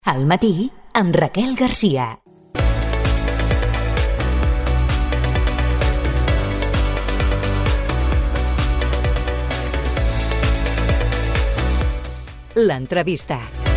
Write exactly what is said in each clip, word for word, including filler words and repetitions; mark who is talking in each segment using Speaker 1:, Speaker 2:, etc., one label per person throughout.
Speaker 1: Al matí, amb Raquel Garcia. L'entrevista.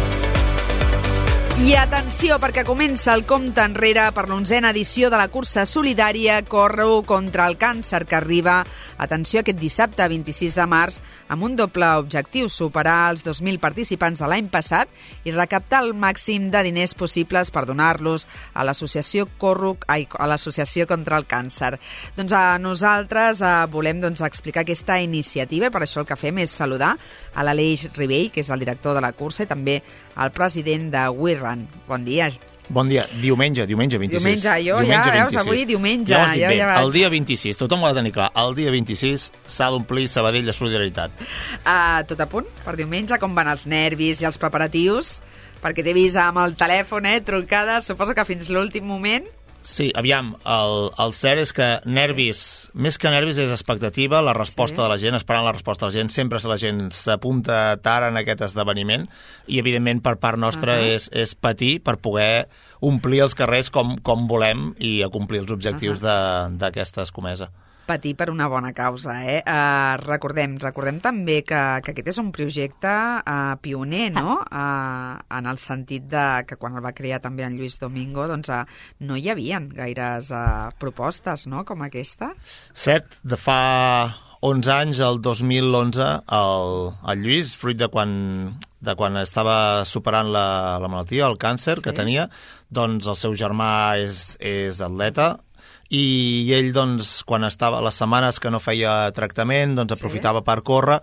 Speaker 2: I atenció, perquè comença el compte enrere per l'onzena edició de la cursa solidària Corro contra el càncer, que arriba, atenció, aquest dissabte vint-i-sis de març, amb un doble objectiu: superar els dos mil participants de l'any passat i recaptar el màxim de diners possibles per donar-los a l'associació Corro, ai, a l'associació contra el càncer. Doncs a nosaltres eh, volem doncs, explicar aquesta iniciativa, i per això el que fem és saludar a l'Aleix Ribell, que és el director de la cursa, i també el president de We Run. Bon dia.
Speaker 3: Bon dia. Diumenge, diumenge vint-i-sis.
Speaker 2: Diumenge, jo
Speaker 3: diumenge
Speaker 2: ja,
Speaker 3: vint-i-sis.
Speaker 2: veus, avui diumenge.
Speaker 3: Ja ho has dit
Speaker 2: ja,
Speaker 3: bé.
Speaker 2: ja vaig.
Speaker 3: El dia vint-i-sis, tothom ho ha de tenir clar, el dia vint-i-sis s'ha d'omplir Sabadell de solidaritat.
Speaker 2: Uh, tot a punt per diumenge, com van els nervis i els preparatius? Perquè t'he vist amb el telèfon, eh, trucades, suposo que fins l'últim moment.
Speaker 3: Sí, aviam, el, el cert és que nervis, més que nervis és expectativa, la resposta sí. de la gent, esperant la resposta de la gent, sempre la gent s'apunta tard en aquest esdeveniment i evidentment per part nostra uh -huh. és, és patir per poder omplir els carrers com, com volem i acomplir els objectius uh -huh. d'aquesta escomesa.
Speaker 2: Patir per una bona causa, eh? Uh, recordem, recordem també que, que aquest és un projecte uh, pioner, no? Uh, en el sentit de que quan el va crear també en Lluís Domingo, doncs uh, no hi havia gaires uh, propostes, no?, com aquesta.
Speaker 3: Cert, de fa onze anys, el dos mil onze, el, el Lluís, fruit de quan, de quan estava superant la, la malaltia, el càncer sí. que tenia, doncs el seu germà és, és atleta, i ell, doncs, quan estava les setmanes que no feia tractament, doncs aprofitava sí. per córrer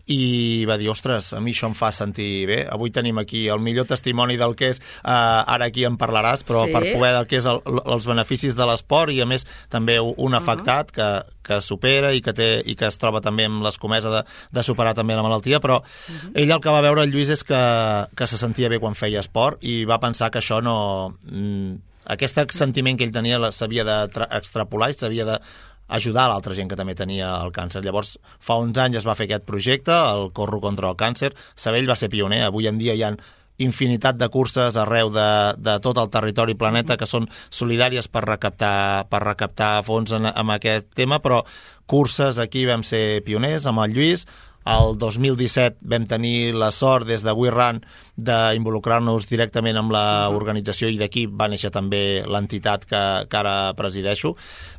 Speaker 3: i va dir, ostres, a mi això em fa sentir bé. Avui tenim aquí el millor testimoni del que és, eh, ara aquí en parlaràs, però sí. per poder del que és el, els beneficis de l'esport i, a més, també un afectat uh -huh. que, que supera i que, té, i que es troba també amb l'escomesa de, de superar també la malaltia, però uh -huh. ell el que va veure, el Lluís, és que, que se sentia bé quan feia esport i va pensar que això no... Mm, aquest sentiment que ell tenia s'havia d'extrapolar i s'havia d'ajudar a l'altra gent que també tenia el càncer. Llavors, fa uns anys es va fer aquest projecte, el Corro contra el càncer. Sabadell va ser pioner. Avui en dia hi ha infinitat de curses arreu de, de tot el territori planeta que són solidàries per recaptar, per recaptar fons en, en aquest tema, però curses aquí vam ser pioners amb el Lluís. El dos mil disset vam tenir la sort des de We Run d'involucrar-nos directament amb l'organització i d'aquí va néixer també l'entitat que, que ara presideixo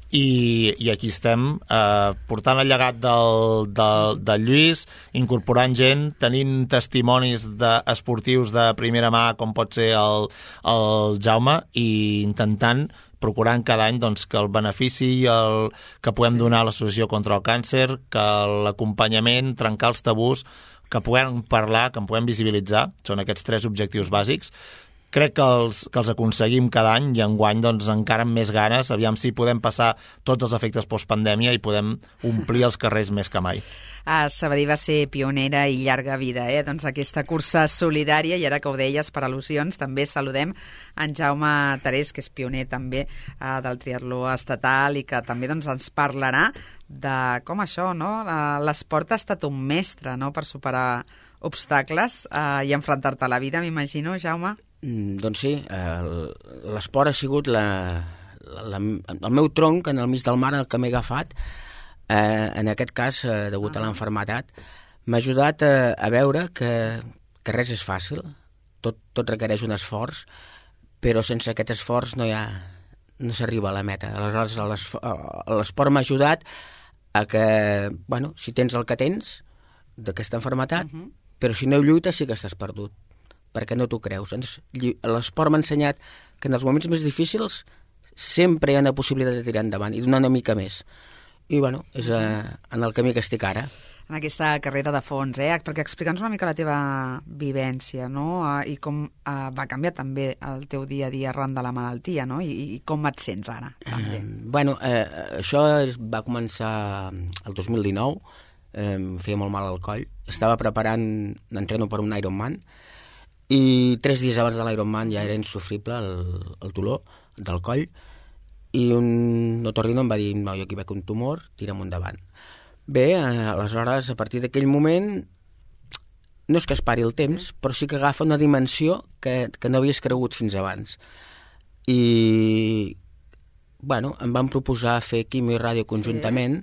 Speaker 3: i, i aquí estem eh, portant el llegat del, del, del Lluís, incorporant gent, tenint testimonis d'esportius de primera mà com pot ser el, el Jaume i intentant procurant cada any doncs, que el benefici el, que podem donar a l'associació contra el càncer, que l'acompanyament, trencar els tabús, que puguem parlar, que en puguem visibilitzar, són aquests tres objectius bàsics. Crec que els, que els aconseguim cada any i enguany doncs, encara amb més ganes, aviam si podem passar tots els efectes postpandèmia i podem omplir els carrers més que mai.
Speaker 2: Uh, Sabadell va ser pionera i llarga vida, eh? Doncs aquesta cursa solidària, i ara que ho deies per al·lusions, també saludem en Jaume Tarés, que és pioner també uh, del triatló estatal i que també doncs, ens parlarà de com això, no? L'esport ha estat un mestre, no?, per superar obstacles uh, i enfrontar-te a la vida, m'imagino, Jaume.
Speaker 4: Mm, doncs sí, uh, l'esport ha sigut la, la, el meu tronc en el mig del mar, el que m'he agafat. Eh, en aquest cas, eh, degut a l'enfermetat, m'ha ajudat a, a veure que, que res és fàcil, tot, tot requereix un esforç, però sense aquest esforç no hi ha, no s'arriba a la meta. Aleshores, l'esport m'ha ajudat a que, bueno, si tens el que tens d'aquesta enfermetat, uh-huh. però si no lluites sí que estàs perdut, perquè no t'ho creus. L'esport m'ha ensenyat que en els moments més difícils sempre hi ha una possibilitat de tirar endavant i donar una mica més. I, bueno, és eh, en el camí que estic ara.
Speaker 2: En aquesta carrera de fons, eh? Perquè explica'ns una mica la teva vivència, no?, uh, i com uh, va canviar també el teu dia a dia arran de la malaltia, no?, I, i com et sents ara, també.
Speaker 4: Eh, bueno, eh, això va començar el dos mil dinou, eh, em feia molt mal al coll, estava preparant, entreno per un Ironman, i tres dies abans de l'Ironman ja era insufrible el, el dolor del coll, i un otorrino em va dir, no, jo aquí veig un tumor, tira'm endavant. Bé, eh, aleshores, a partir d'aquell moment no és que es pari el temps, però sí que agafa una dimensió que, que no havies cregut fins abans. I, bueno, em van proposar fer quimio i ràdio conjuntament,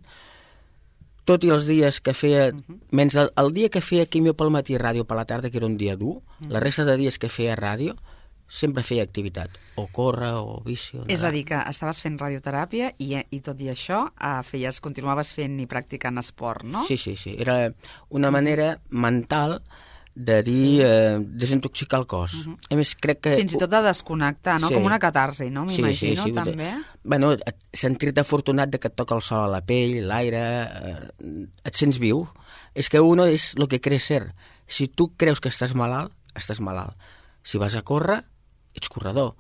Speaker 4: sí. Tot i els dies que feia, uh-huh. menys el, el dia que feia quimio pel matí i ràdio per la tarda, que era un dia dur, uh-huh. la resta de dies que feia ràdio, sempre feia activitat, o córrer, o bici, o nedar.
Speaker 2: És a dir, que estaves fent radioteràpia i, i tot i això eh, feies, continuaves fent i practicant esport, no?
Speaker 4: Sí, sí, sí. Era una manera mental de dir, sí. eh, desintoxicar el cos. Uh-huh. A més, crec que...
Speaker 2: Fins i tot de desconnectar, no? Sí. Com una catarsi, no? M'imagino, sí, sí, sí. també.
Speaker 4: Bueno, sentir-te afortunat de que et toca el sol a la pell, l'aire, eh, et sents viu. És que uno és el que creus ser. Si tu creus que estàs malalt, estàs malalt. Si vas a córrer, ets corredor.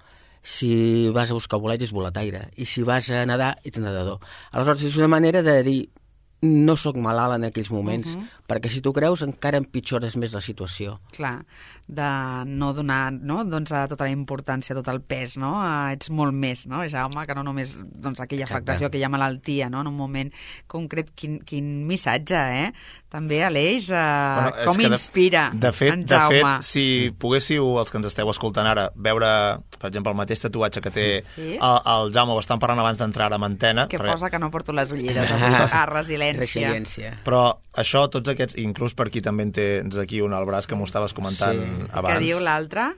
Speaker 4: Si vas a buscar bolets, ets boletaire. I si vas a nedar, ets nedador. Aleshores, és una manera de dir no sóc malalt en aquells moments, uh-huh. perquè si tu creus encara empitjores més la situació.
Speaker 2: Clar, de no donar, no, doncs, a tota la importància, tot el pes, no? Uh, ets molt més, no, Jaume, que no només doncs, aquella afectació, Exacte. aquella malaltia, no? En un moment concret. Quin, quin missatge, eh? També, Aleix, uh, bueno, com inspira
Speaker 3: de, de fet,
Speaker 2: en Jaume.
Speaker 3: De fet, si poguéssiu, els que ens esteu escoltant ara, veure, per exemple, el mateix tatuatge que té sí? el, el Jaume, ho estan parlant abans d'entrar a antena.
Speaker 2: Que perquè... posa que no porto les ulleres avui, a resiliència.
Speaker 4: Resiliència.
Speaker 3: Però això, tots aquests, inclús per aquí també en tens aquí un al braç que m'ho estaves comentant sí. abans.
Speaker 2: Què diu l'altre?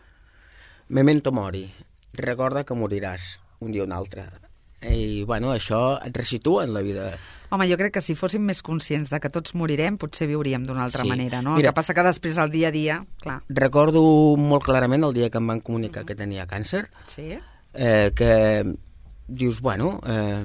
Speaker 4: Memento mori. Recorda que moriràs un dia o un altre. I, bueno, això et resitua en la vida.
Speaker 2: Home, jo crec que si fóssim més conscients de que tots morirem, potser viuríem d'una altra
Speaker 4: sí.
Speaker 2: manera, no?
Speaker 4: Mira,
Speaker 2: el que passa que després, al dia a dia, clar.
Speaker 4: Recordo molt clarament el dia que em van comunicar que tenia càncer,
Speaker 2: sí.
Speaker 4: eh, que dius, bueno, eh,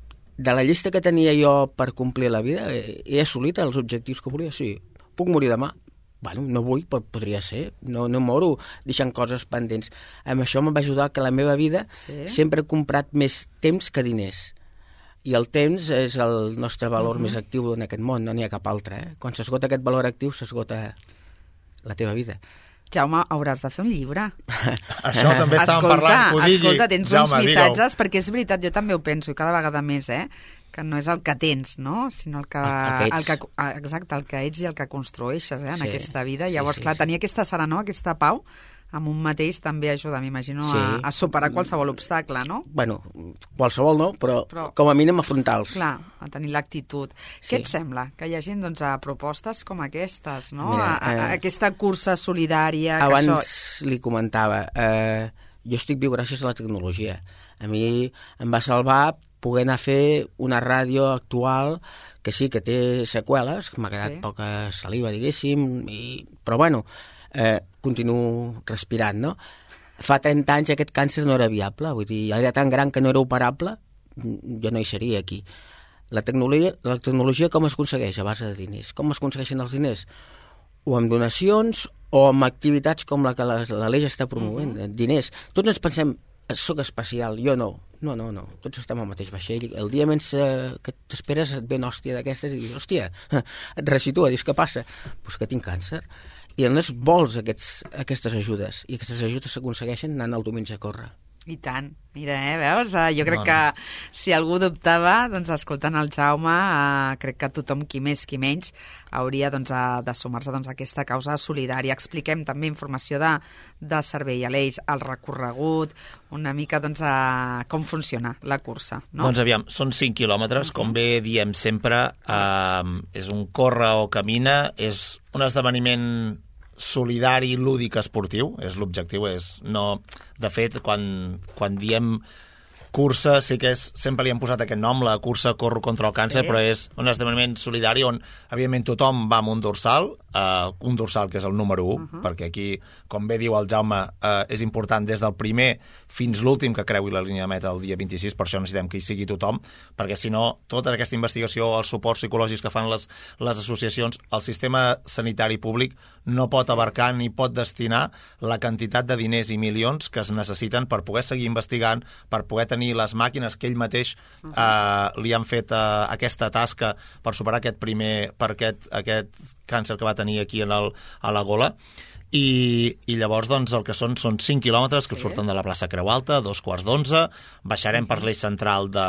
Speaker 4: de la llista que tenia jo per complir la vida, eh, he assolit els objectius que volia, sí. Puc morir demà? Bueno, no vull, però podria ser. No, no moro deixant coses pendents. Amb això em va ajudar que la meva vida sí. sempre he comprat més temps que diners. I el temps és el nostre valor uh-huh. més actiu en aquest món, no n'hi ha cap altre. Eh? Quan s'esgota aquest valor actiu, s'esgota la teva vida.
Speaker 2: Jaume, hauràs de fer un llibre.
Speaker 3: Això també estàvem
Speaker 2: escolta,
Speaker 3: parlant. Codilli.
Speaker 2: Escolta, tens
Speaker 3: Jaume,
Speaker 2: uns missatges,
Speaker 3: digue-ho.
Speaker 2: perquè és veritat, jo també ho penso, i cada vegada més, eh? que no és el que tens, no? Sinó el que, el, el que, exacte, el que ets i el que construeixes eh, en sí, aquesta vida. Llavors, sí, sí, clar, tenir sí. aquesta serenor, aquesta pau, amb un mateix també ajuda, m'imagino, sí. a, a superar qualsevol obstacle, no?
Speaker 4: Bueno, qualsevol no, però, però com a mínim afrontar-los.
Speaker 2: Clar, a tenir l'actitud. Sí. Què et sembla? Que hi hagi doncs, a propostes com aquestes, no?
Speaker 4: Mira,
Speaker 2: a, a, a aquesta cursa solidària...
Speaker 4: Abans
Speaker 2: que això...
Speaker 4: li comentava, eh, jo estic viu gràcies a la tecnologia. A mi em va salvar poder anar a fer una ràdio actual que sí que té seqüeles, que m'ha quedat sí. poca saliva, diguéssim, i... però bueno, eh, continuo respirant, no? Fa trenta anys aquest càncer no era viable, vull dir, era tan gran que no era operable, jo no hi seria aquí. La tecnologia, la tecnologia com es aconsegueix? A base de diners. Com es aconsegueixen els diners? O amb donacions o amb activitats com la que l'Aleix està promovent, uh-huh. diners. Tots ens pensem, soc especial, jo no. No, no, no, tots estem al mateix vaixell. El dia menys eh, que t'esperes et ve una hòstia d'aquestes i dius, hòstia, et resitua, dius, què passa? Doncs pues que tinc càncer. I a més vols aquests, aquestes ajudes, i aquestes ajudes s'aconsegueixen anant el diumenge a córrer.
Speaker 2: I tant. Mira, eh, veus? Uh, jo crec no, no. que si algú dubtava, doncs escoltant el Jaume, uh, crec que tothom, qui més, qui menys, hauria doncs, uh, de sumar-se doncs, a aquesta causa solidària. Expliquem també informació de, de servei a l'Eix, el recorregut, una mica doncs, uh, com funciona la cursa. No?
Speaker 3: Doncs aviam, són cinc quilòmetres, uh-huh. com bé diem sempre, uh, és un córrer o camina, és un esdeveniment solidari, lúdic, esportiu, és l'objectiu, és no... De fet, quan, quan diem cursa, sí que és, sempre li hem posat aquest nom, la cursa Corro contra el càncer, sí. però és un esdeveniment solidari on, evidentment, tothom va amb un dorsal, uh, un dorsal que és el número u, uh-huh. perquè aquí, com bé diu el Jaume, uh, és important des del primer fins l'últim que creui la línia de meta el dia vint-i-sis, per això necessitem que hi sigui tothom, perquè si no, tota aquesta investigació, els suports psicològics que fan les, les associacions, el sistema sanitari públic no pot abarcar ni pot destinar la quantitat de diners i milions que es necessiten per poder seguir investigant, per poder tenir les màquines que ell mateix eh, li han fet eh, aquesta tasca per superar aquest primer, per aquest, aquest càncer que va tenir aquí en el, a la gola. i, i llavors doncs, el que són són cinc quilòmetres que sí. surten de la plaça Creu Alta, dos quarts d'onze, baixarem uh-huh. per l'eix central de,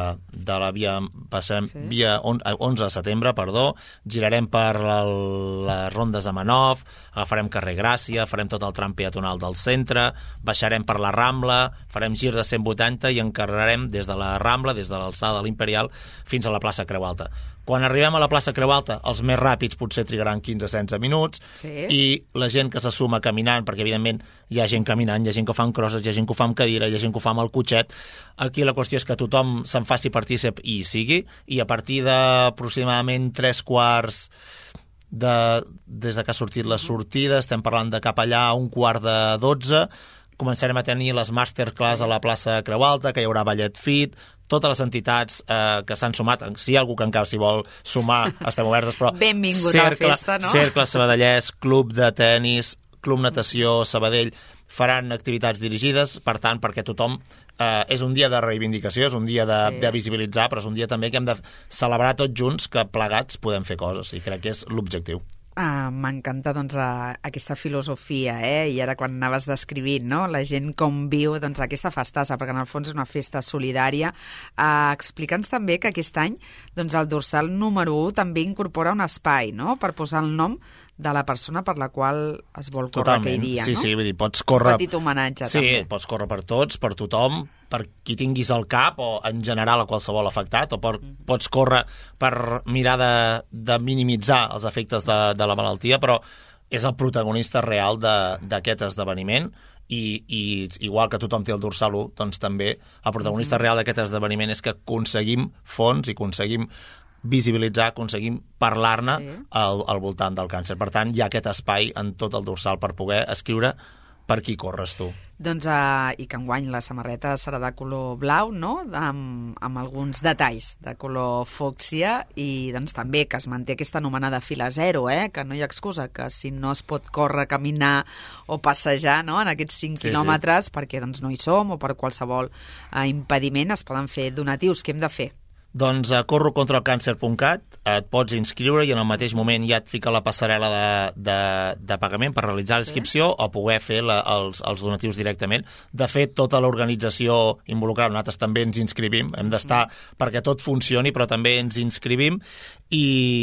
Speaker 3: de la via, passarem, sí. via on, onze de setembre, perdó, girarem per la, les rondes de Manov, agafarem carrer Gràcia, farem tot el tram peatonal del centre, baixarem per la Rambla, farem gir de cent vuitanta i encarrarem des de la Rambla, des de l'alçada de l'Imperial, fins a la plaça Creu Alta. Quan arribem a la plaça Creu Alta, els més ràpids potser trigaran quinze a setze minuts, sí. i la gent que se suma caminant, perquè evidentment hi ha gent caminant, hi ha gent que ho fa amb crosses, hi ha gent que ho fa amb cadira, hi ha gent que ho fa amb el cotxet. Aquí la qüestió és que tothom se'n faci partícip i hi sigui, i a partir d'aproximadament tres quarts de, des de que ha sortit la sortida, estem parlant de cap allà a un quart de dotze, començarem a tenir les masterclass a la plaça Creu Alta, que hi haurà ballet fit, totes les entitats eh, que s'han sumat, si hi ha algú que encara s'hi vol sumar, estem obertes, però...
Speaker 2: Benvingut cercle, a la festa, no?
Speaker 3: Cercle Sabadellès, Club de Tenis, Club Natació Sabadell, faran activitats dirigides, per tant, perquè tothom... Eh, és un dia de reivindicació, és un dia de, sí. de visibilitzar, però és un dia també que hem de celebrar tots junts que plegats podem fer coses, i crec que és l'objectiu.
Speaker 2: Ah, m'encanta doncs, a, aquesta filosofia, eh? I ara quan anaves descrivint, no? La gent com viu doncs, aquesta festassa, perquè en el fons és una festa solidària. Ah, explica'ns també que aquest any doncs, el dorsal número u també incorpora un espai, no?, per posar el nom de la persona per la qual es vol córrer
Speaker 3: Totalment.
Speaker 2: aquell dia,
Speaker 3: sí,
Speaker 2: no?
Speaker 3: Sí, vull dir, pots córrer...
Speaker 2: Un petit homenatge,
Speaker 3: sí,
Speaker 2: també.
Speaker 3: Sí, pots córrer per tots, per tothom, per qui tinguis al cap, o en general a qualsevol afectat, o per, mm-hmm. pots córrer per mirar de, de minimitzar els efectes de, de la malaltia, però és el protagonista real d'aquest esdeveniment, i, i igual que tothom té el dorsal u, doncs també el protagonista mm-hmm. real d'aquest esdeveniment és que aconseguim fons i aconseguim visibilitzar, aconseguim parlar-ne sí. al, al voltant del càncer. Per tant, hi ha aquest espai en tot el dorsal per poder escriure per qui corres tu.
Speaker 2: Doncs, uh, i que enguany la samarreta serà de color blau, no?, amb, amb alguns detalls de color fòcsia, i doncs també que es manté aquesta anomenada fila zero, eh?, que no hi ha excusa, que si no es pot córrer, caminar o passejar, no?, en aquests cinc sí, quilòmetres, sí. perquè doncs, no hi som, o per qualsevol uh, impediment, es poden fer donatius. Què hem de fer?
Speaker 3: Doncs a corro contra el càncer punt cat et pots inscriure i en el mateix moment ja et fica la passarel·la de, de, de pagament per realitzar l'inscripció sí. o poder fer la, els, els donatius directament. De fet, tota l'organització involucrada, nosaltres també ens inscrivim, hem d'estar mm. perquè tot funcioni, però també ens inscrivim i,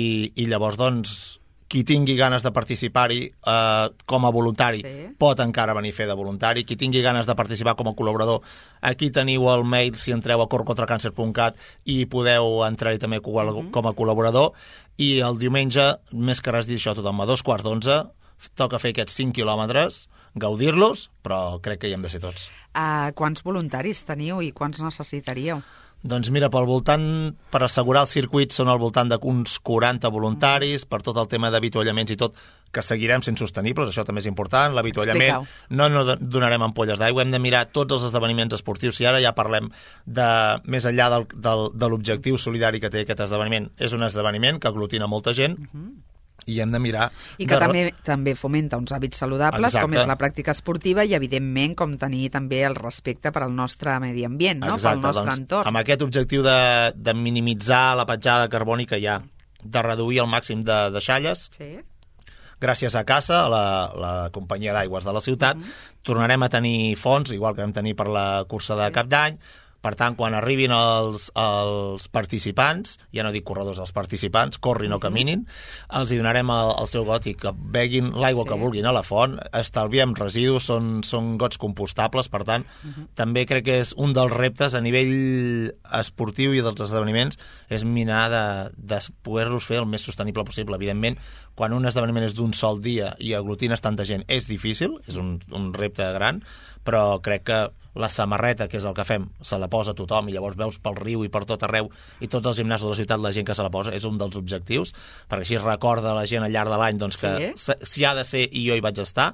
Speaker 3: i llavors, doncs, qui tingui ganes de participar-hi eh, com a voluntari sí. pot encara venir a fer de voluntari. Qui tingui ganes de participar com a col·laborador, aquí teniu el mail si entreu a corro contra càncer punt cat i podeu entrar-hi també com a, mm-hmm. com a col·laborador. I el diumenge, més que res dir això a tothom, a dos quarts d'onze, toca fer aquests cinc quilòmetres, gaudir-los, però crec que hi hem de ser tots.
Speaker 2: Uh, quants voluntaris teniu i quants necessitaríeu?
Speaker 3: Doncs mira, pel voltant, per assegurar el circuit són al voltant d'uns quaranta voluntaris, per tot el tema d'avituallaments i tot, que seguirem sent sostenibles, això també és important, l'avituallament, no, no donarem ampolles d'aigua, hem de mirar tots els esdeveniments esportius, si ara ja parlem de més enllà del, del, de l'objectiu solidari que té aquest esdeveniment, és un esdeveniment que aglutina molta gent, uh-huh. i hem de mirar...
Speaker 2: I que de... també també fomenta uns hàbits saludables, Exacte. Com és la pràctica esportiva, i evidentment com tenir també el respecte per al nostre medi ambient, no?
Speaker 3: Exacte,
Speaker 2: pel nostre
Speaker 3: doncs,
Speaker 2: entorn. Amb
Speaker 3: aquest objectiu de, de minimitzar la petjada carbònica ja, de reduir el màxim de deixalles, sí. gràcies a CASA, la, la companyia d'aigües de la ciutat, mm-hmm. tornarem a tenir fons, igual que vam tenir per la cursa de sí. cap d'any. Per tant, quan arribin els, els participants, ja no dic corredors, els participants, corrin o caminin, els hi donarem el, el seu got i que beguin l'aigua sí. que vulguin a la font, estalviem residus, són, són gots compostables, per tant, uh-huh. també crec que és un dels reptes a nivell esportiu i dels esdeveniments, és mirar de, de poder-los fer el més sostenible possible. Evidentment, quan un esdeveniment és d'un sol dia i aglutines tanta gent, és difícil, és un, un repte gran, però crec que la samarreta, que és el que fem, se la posa tothom i llavors veus pel riu i per tot arreu i tots els gimnasos de la ciutat la gent que se la posa, és un dels objectius, perquè així recorda la gent al llarg de l'any doncs, que sí. si ha de ser i jo hi vaig estar,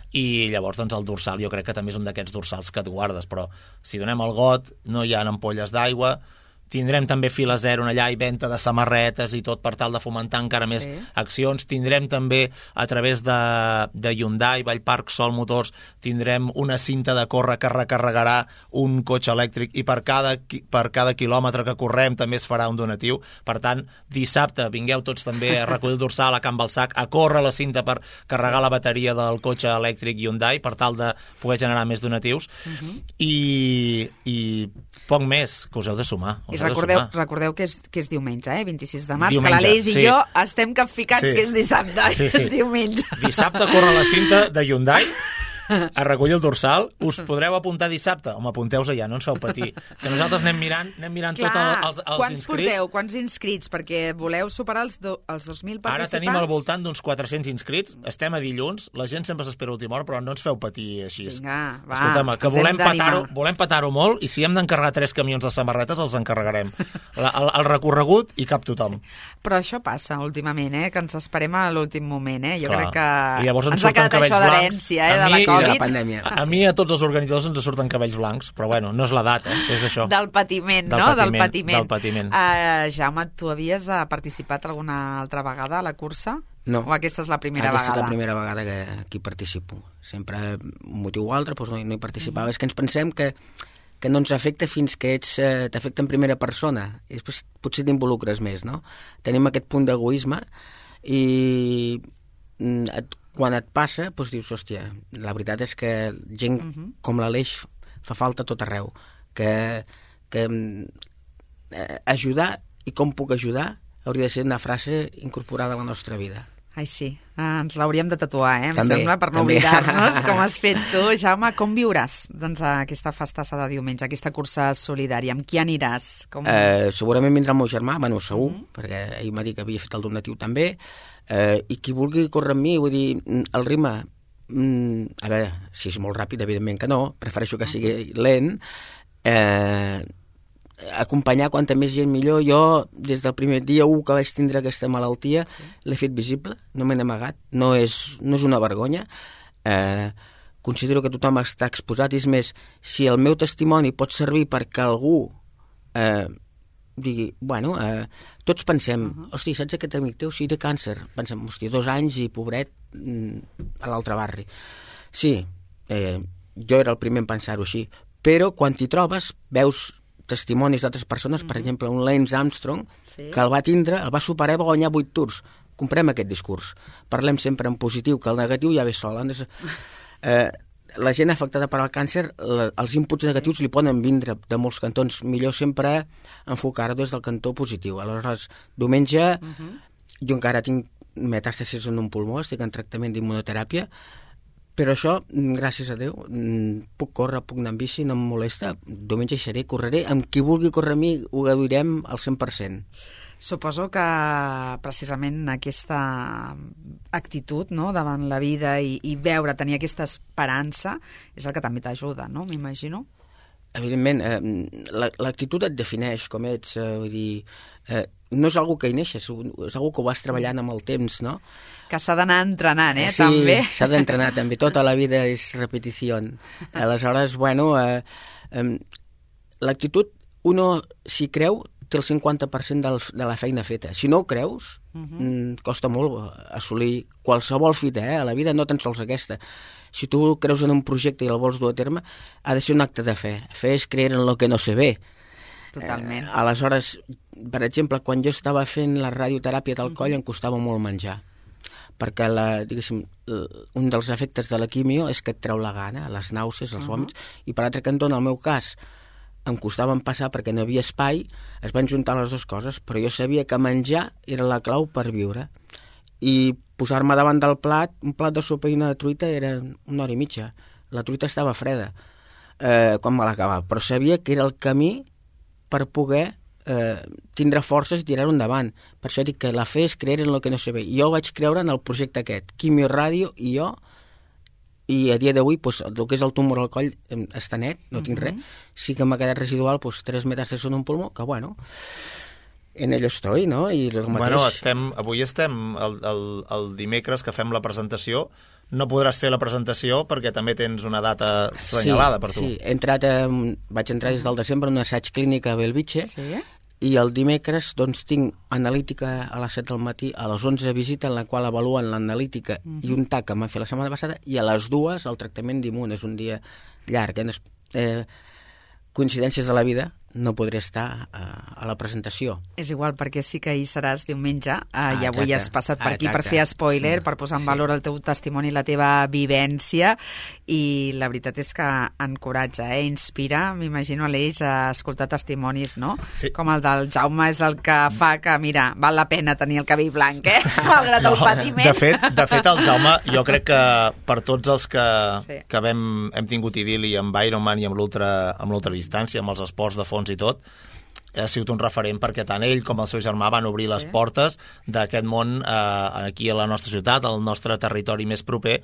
Speaker 3: i llavors doncs, el dorsal jo crec que també és un d'aquests dorsals que et guardes, però si donem el got no hi ha ampolles d'aigua, tindrem també fila zero allà i venda de samarretes i tot per tal de fomentar encara més
Speaker 2: Sí.
Speaker 3: accions. Tindrem també a través de, de Hyundai, Vallparc Sol Motors, tindrem una cinta de córrer que recarregarà un cotxe elèctric i per cada, qui- per cada quilòmetre que correm també es farà un donatiu. Per tant, dissabte vingueu tots també a recollir el dorsal a Can Balsac, a córrer la cinta per carregar la bateria del cotxe elèctric Hyundai per tal de poder generar més donatius.
Speaker 2: Uh-huh.
Speaker 3: I, i poc més, que us heu de sumar. Us
Speaker 2: I
Speaker 3: heu de
Speaker 2: recordeu,
Speaker 3: sumar.
Speaker 2: recordeu que és, que és diumenge, eh? vint-i-sis de març,
Speaker 3: Diumenge,
Speaker 2: que l'Aleix i
Speaker 3: sí.
Speaker 2: jo estem capficats
Speaker 3: Sí.
Speaker 2: que és dissabte,
Speaker 3: Sí, sí.
Speaker 2: és diumenge.
Speaker 3: Dissabte corre la cinta de Hyundai a recollir el dorsal. Us podreu apuntar dissabte? Home, apunteu-vos allà, no ens feu patir. Que nosaltres anem mirant, anem mirant
Speaker 2: Clar,
Speaker 3: tots el, els, els
Speaker 2: quants
Speaker 3: inscrits.
Speaker 2: porteu? Quants inscrits? Perquè voleu superar els, do, els dos mil
Speaker 3: Ara
Speaker 2: participants?
Speaker 3: tenim al voltant d'uns quatre-cents inscrits, estem a dilluns, la gent sempre s'espera a última hora, però no ens feu patir així.
Speaker 2: Vinga, va,
Speaker 3: Escolta'm, que
Speaker 2: ens hem
Speaker 3: volem
Speaker 2: d'animar.
Speaker 3: petar-ho volem petar-ho molt i si hem d'encarregar tres camions de samarretes els encarregarem. La, el, el recorregut hi cap tothom.
Speaker 2: Però això passa últimament, eh? Que ens esperem a l'últim moment, eh? Jo
Speaker 3: Clar.
Speaker 2: crec que
Speaker 3: I llavors ens
Speaker 2: ens ha
Speaker 3: surten
Speaker 2: quedat
Speaker 3: cabells
Speaker 2: això
Speaker 3: blancs.
Speaker 2: d'herència, eh?
Speaker 3: A
Speaker 2: De
Speaker 3: mi
Speaker 2: la
Speaker 3: i de la
Speaker 4: de la
Speaker 2: Covid.
Speaker 4: pandèmia.
Speaker 3: A, a mi i a tots els organitzadors ens surten cabells blancs, però bueno, no és l'edat, eh? És això.
Speaker 2: Del patiment,
Speaker 3: Del
Speaker 2: no?
Speaker 3: patiment,
Speaker 2: Del patiment.
Speaker 3: del patiment.
Speaker 2: Uh, Jaume, tu havies uh, participat alguna altra vegada a la cursa?
Speaker 4: No.
Speaker 2: O aquesta és la primera
Speaker 4: Aquesta
Speaker 2: vegada?
Speaker 4: és la primera vegada que aquí participo. Sempre, un motiu o altre, doncs no, no hi participava. Mm. És que ens pensem que, que no ens afecta fins que ets eh, t'afecta en primera persona. I després potser t'involucres més, no? Tenim aquest punt d'egoisme i mm, et, quan et passa, doncs dius, hòstia, la veritat és que gent uh -huh. com l'Aleix fa falta a tot arreu. Que, que eh, ajudar i com puc ajudar hauria de ser una frase incorporada a la nostra vida.
Speaker 2: Ai, sí. Ah, ens l'hauríem de tatuar, eh? Em
Speaker 4: També,
Speaker 2: sembla, per no
Speaker 4: també.
Speaker 2: oblidar-nos, com has fet tu. Jaume, com viuràs doncs, aquesta festassa de diumenge, aquesta cursa solidària? Amb qui aniràs? Com...
Speaker 4: Eh, segurament vindrà el meu germà, bueno, segur, mm -hmm. perquè ell m'ha dit que havia fet el donatiu també, eh, i qui vulgui córrer amb mi, vull dir, el ritme, mm, a veure, si és molt ràpid, evidentment que no, prefereixo que sigui lent, eh, acompanyar quanta més gent millor. Jo, des del primer dia u que vaig tindre aquesta malaltia, sí. l'he fet visible, no m'he amagat, no és, no és una vergonya. Eh, considero que tothom està exposat, i és més, si el meu testimoni pot servir perquè algú eh, digui, bueno, eh, tots pensem, uh -huh. hosti, saps aquest amic teu? Sí, té càncer. Pensem, hosti, dos anys i pobret mm, a l'altre barri. Sí, eh, jo era el primer en pensar-ho així, però quan t'hi trobes, veus testimonis d'altres persones, uh -huh. per exemple, un Lance Armstrong, sí. que el va tindre, el va superar i va guanyar vuit tours. Comprem aquest discurs. Parlem sempre en positiu, que el negatiu ja ve sol. Eh, la gent afectada per al càncer, la, els inputs negatius li poden vindre de molts cantons. Millor sempre enfocar-ho des del cantó positiu. Aleshores, diumenge, uh -huh. jo encara tinc metàstasis en un pulmó, estic en tractament d'immunoteràpia, però això, gràcies a Déu, puc córrer, puc anar en bici, no em molesta. Diumenge hi seré, correré. Amb qui vulgui córrer a mi ho gaudirem al cent per cent.
Speaker 2: Suposo que precisament aquesta actitud, no?, davant la vida i, i veure, tenir aquesta esperança és el que també t'ajuda, no?, m'imagino.
Speaker 4: Evidentment, eh, l'actitud et defineix com ets, eh, vull dir, eh, no és algo que hi neixes, és algo que ho vas treballant amb el temps, no?
Speaker 2: Que s'ha d'anar entrenant, eh,
Speaker 4: sí,
Speaker 2: també.
Speaker 4: Sí, s'ha d'entrenar també, tota la vida és repetició. Aleshores, bueno, eh, eh, l'actitud, uno, si creu, té el cinquanta per cent del, de la feina feta. Si no ho creus, uh -huh. costa molt assolir qualsevol fita, eh? A la vida, no tan sols aquesta. Si tu creus en un projecte i el vols dur a terme, ha de ser un acte de fe. Fe és creure en el que no se ve.
Speaker 2: Totalment.
Speaker 4: Eh, aleshores, per exemple, quan jo estava fent la radioteràpia del coll, uh -huh. em costava molt menjar. Perquè la, diguéssim, un dels efectes de la quimio és que et treu la gana, les nàusees, els vòmits, uh -huh. i per altre cantó, en el meu cas, em costaven passar perquè no hi havia espai, es van juntar les dues coses, però jo sabia que menjar era la clau per viure. I posar-me davant del plat, un plat de sopa i una truita era una hora i mitja. La truita estava freda eh, quan me l'acabava, però sabia que era el camí per poder eh, tindre forces i tirar-ho endavant. Per això dic que la fe és creure en el que no se ve. Jo vaig creure en el projecte aquest, Quimio Ràdio i jo, i a dia d'avui pues, el que és el tumor al coll està net, no tinc uh -huh. res. Sí que m'ha quedat residual pues, tres metàstasis en un pulmó, que bueno, en ello estoy, no? I el mateix...
Speaker 3: Bueno, estem, avui estem el, el, el dimecres que fem la presentació. No podràs ser la presentació perquè també tens una data assenyalada
Speaker 4: sí,
Speaker 3: per tu.
Speaker 4: Sí, he entrat a, vaig entrar des del desembre en un assaig clínic a Bellvitge,
Speaker 2: Sí?
Speaker 4: i el dimecres doncs, tinc analítica a les set del matí, a les onze visita en la qual avaluen l'analítica uh-huh. i un tac que m'han fet la setmana passada, i a les dues el tractament d'immun. És un dia llarg. Eh? Eh, coincidències de la vida, no podré estar a, a la presentació.
Speaker 2: És igual, perquè sí que ahir seràs diumenge, eh, ah, i avui
Speaker 4: exacte.
Speaker 2: has passat per
Speaker 4: ah,
Speaker 2: aquí
Speaker 4: exacte.
Speaker 2: per fer spoiler,
Speaker 4: sí.
Speaker 2: per posar en valor sí. el teu testimoni i la teva vivència, i la veritat és que encoratja, eh? Inspira, m'imagino, Aleix, a escoltar testimonis, no?
Speaker 3: Sí.
Speaker 2: Com el del Jaume és el que fa que, mira, val la pena tenir el cabell blanc, eh? Malgrat no, el patiment.
Speaker 3: De fet, de fet, el Jaume, jo crec que per tots els que,
Speaker 2: sí.
Speaker 3: que vam, hem tingut idili amb Ironman i amb l'ultradistància, amb els esports de fons i tot, ha sigut un referent perquè tant ell com el seu germà van obrir les sí. portes d'aquest món eh, aquí a la nostra ciutat, al nostre territori més proper,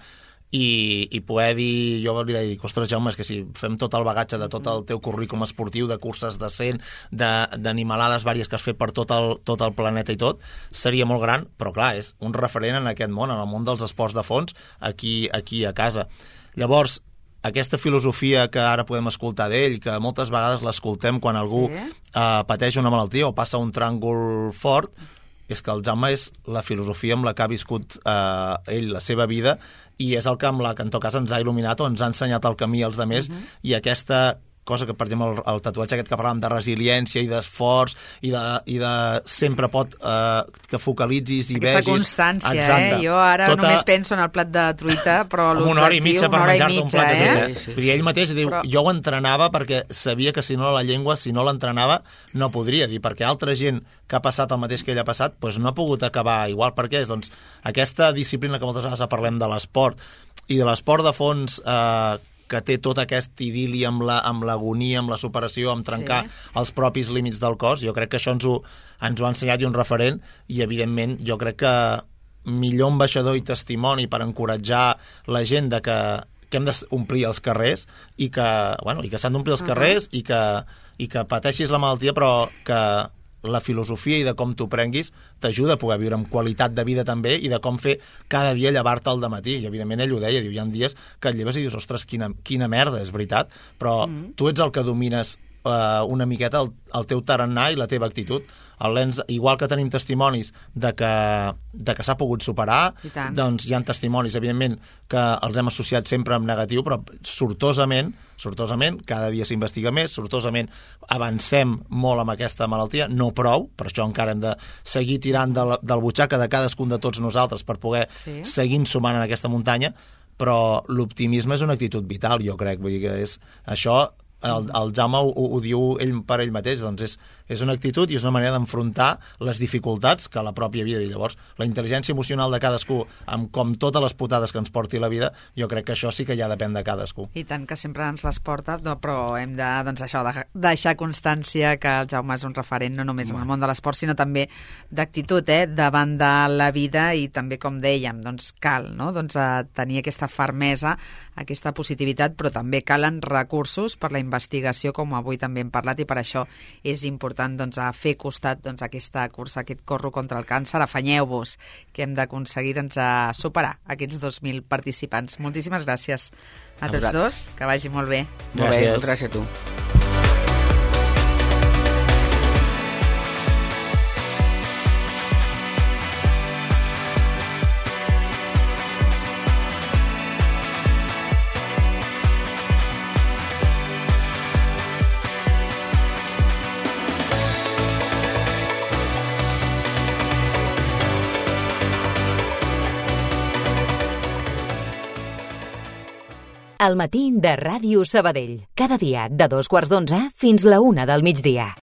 Speaker 3: i, i poder dir, jo li deia, ostres, Jaume, és que si fem tot el bagatge de tot el teu currículum esportiu, de curses de cent, d'animalades vàries que has fet per tot el, tot el planeta i tot, seria molt gran, però clar, és un referent en aquest món, en el món dels esports de fons, aquí, aquí a casa. Llavors, aquesta filosofia que ara podem escoltar d'ell, que moltes vegades l'escoltem quan algú sí. eh, pateix una malaltia o passa un tràngol fort, és que el Jaume és la filosofia amb la que ha viscut eh, ell la seva vida, i és el que, amb la que en tot cas ens ha il·luminat o ens ha ensenyat el camí als altres, uh-huh. i aquesta cosa que, per exemple, el, el tatuatge aquest que parlàvem de resiliència i d'esforç i de, i de sempre pot eh, que focalitzis i
Speaker 2: aquesta
Speaker 3: vegis...
Speaker 2: Aquesta constància,
Speaker 3: exacte.
Speaker 2: eh? Jo ara
Speaker 3: Tota...
Speaker 2: només penso en el plat de truita, però l'objectiu...
Speaker 3: Una hora i mitja per menjar-te un plat de truita.
Speaker 2: Eh?
Speaker 3: Sí, sí. I ell mateix diu, però... jo ho entrenava perquè sabia que si no la llengua, si no l'entrenava, no podria dir, perquè altra gent que ha passat el mateix que ell ha passat, doncs no ha pogut acabar igual. Per què? Doncs aquesta disciplina que moltes vegades parlem de l'esport i de l'esport de fons eh, que té tot aquest idili amb la, amb l'agonia, amb la superació, amb trencar sí. els propis límits del cos. Jo crec que això ens ho, ens ho ha ensenyat i un referent, i evidentment jo crec que millor ambaixador i testimoni per encoratjar la gent de que, que hem d'omplir els carrers i que, bueno, i que s'han d'omplir els uh-huh. carrers i que, i que pateixis la malaltia, però que la filosofia i de com t'ho prenguis t'ajuda a poder viure amb qualitat de vida també, i de com fer cada dia llevar-te al dematí. I evidentment ell ho deia, diu, hi ha dies que et lleves i dius, ostres, quina, quina merda, és veritat, però mm. tu ets el que domines eh, una miqueta el, el teu tarannà i la teva actitud. El Lens, igual que tenim testimonis de que, de que s'ha pogut superar, doncs hi ha testimonis, evidentment, que els hem associat sempre amb negatiu, però sortosament, sortosament, cada dia s'investiga més, sortosament avancem molt amb aquesta malaltia, no prou, per això encara hem de seguir tirant del, del butxaca de cadascun de tots nosaltres per poder sí. seguir sumant en aquesta muntanya, però l'optimisme és una actitud vital, jo crec, vull dir que és això... El, el Jaume ho, ho diu ell per ell mateix, doncs és, és una actitud i és una manera d'enfrontar les dificultats que la pròpia vida. I llavors la intel·ligència emocional de cadascú, amb com totes les putades que ens porti la vida, jo crec que això sí que ja depèn de cadascú.
Speaker 2: I tant, que sempre ens les porta, no, però hem de, doncs això, de deixar constància que el Jaume és un referent no només en el món de l'esport, sinó també d'actitud, eh, davant de la vida, i també, com dèiem, doncs cal, no?, doncs a tenir aquesta fermesa, aquesta positivitat, però també calen recursos per la investigació, com avui també hem parlat, i per això és important, doncs, a fer costat, doncs, a aquesta cursa, aquest corro contra el càncer. Afanyeu-vos, que hem d'aconseguir, doncs, a superar aquests dos mil participants. Moltíssimes gràcies a, a tots dos, que vagi molt bé.
Speaker 4: Molt bé, gràcies a tu.
Speaker 1: El matí de Ràdio Sabadell. Cada dia de dos quarts d'onze fins la una del migdia.